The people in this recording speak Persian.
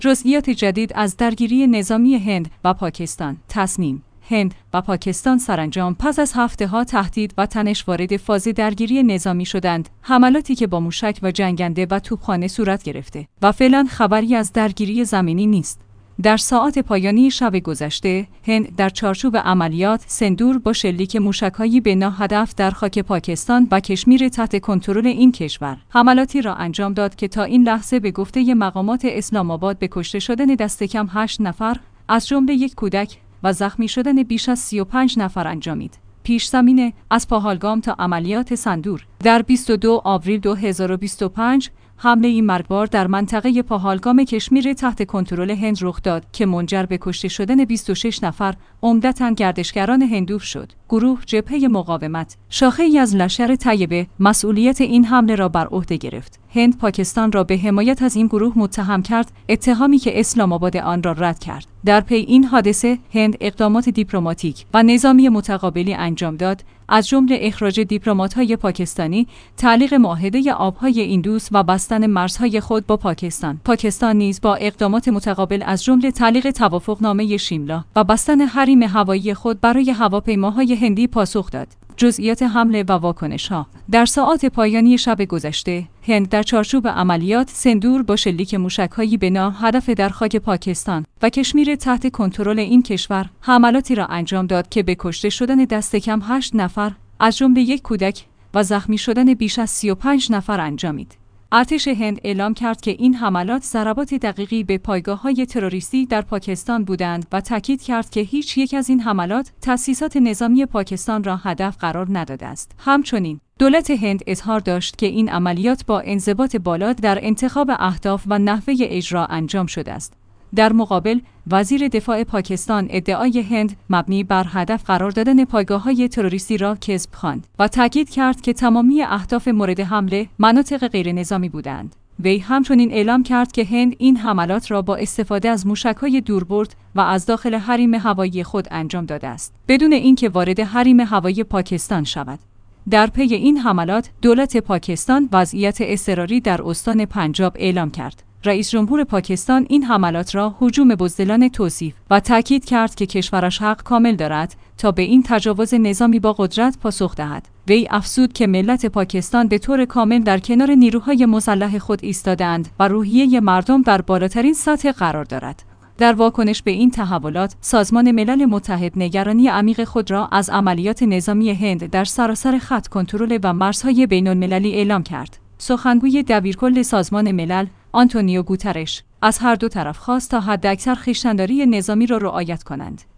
جزئیات جدید از درگیری نظامی هند و پاکستان. تصمیم هند و پاکستان سرانجام پس از هفته‌ها تهدید و تنش وارد فاز درگیری نظامی شدند، حملاتی که با موشک و جنگنده و توپخانه صورت گرفته و فعلا خبری از درگیری زمینی نیست. در ساعات پایانی شب گذشته، هند در چارچوب عملیات سندور با شلیک موشک‌های بنا هدف در خاک پاکستان و کشمیر تحت کنترل این کشور حملاتی را انجام داد که تا این لحظه به گفته مقامات اسلام آباد به کشته شدن دست کم 8 نفر از جمله یک کودک و زخمی شدن بیش از 35 نفر انجامید. پیش زمینه از پاهالگام تا عملیات سندور. در 22 آوریل 2025 حمله مرگبار در منطقه پاهالگام کشمیر تحت کنترل هند رخ داد که منجر به کشته شدن 26 نفر، عمدتاً گردشگران هندو شد. گروه جبهه مقاومت، شاخه‌ای از لشکر طیبه، مسئولیت این حمله را بر عهده گرفت. هند پاکستان را به حمایت از این گروه متهم کرد، اتهامی که اسلام آباد آن را رد کرد. در پی این حادثه، هند اقدامات دیپلماتیک و نظامی متقابلی انجام داد، از جمله اخراج دیپلمات‌های پاکستانی، تعلیق معاهده آب‌های ایندوس و بستن مرزهای خود با پاکستان. پاکستان نیز با اقدامات متقابل از جمله تعلیق توافقنامه شیملا و بستن حریم هوایی خود برای هواپیماهای هندی پاسخ داد. جزئیات حمله و واکنش‌ها. در ساعات پایانی شب گذشته، هند در چارچوب عملیات سندور با شلیک موشک‌های بنا هدف در خاک پاکستان و کشمیر تحت کنترل این کشور حملاتی را انجام داد که به کشته شدن دست کم 8 نفر از جمله یک کودک و زخمی شدن بیش از 35 نفر انجامید. ارتش هند اعلام کرد که این حملات ضربات دقیقی به پایگاه‌های تروریستی در پاکستان بودند و تاکید کرد که هیچ یک از این حملات تأسیسات نظامی پاکستان را هدف قرار نداده است. همچنین دولت هند اظهار داشت که این عملیات با انضباط بالا در انتخاب اهداف و نحوه اجرا انجام شده است. در مقابل، وزیر دفاع پاکستان ادعای هند مبنی بر هدف قرار دادن پایگاه‌های تروریستی را کذب خواند و تاکید کرد که تمامی اهداف مورد حمله مناطق غیرنظامی بودند. وی همچنین اعلام کرد که هند این حملات را با استفاده از موشک‌های دوربرد و از داخل حریم هوایی خود انجام داده است، بدون اینکه وارد حریم هوایی پاکستان شود. در پی این حملات، دولت پاکستان وضعیت اضطراری در استان پنجاب اعلام کرد. رئیس جمهور پاکستان این حملات را هجوم بزدلانه توصیف و تاکید کرد که کشورش حق کامل دارد تا به این تجاوز نظامی با قدرت پاسخ دهد. وی افزود که ملت پاکستان به طور کامل در کنار نیروهای مسلح خود ایستاده‌اند و روحیه مردم در بالاترین سطح قرار دارد. در واکنش به این تحولات، سازمان ملل متحد نگرانی عمیق خود را از عملیات نظامی هند در سراسر خط کنترل و مرزهای بین‌المللی اعلام کرد. سخنگوی دبیرکل سازمان ملل آنتونیو گوترش از هر دو طرف خواست تا حداکثر خویشتن‌داری نظامی را رعایت کنند.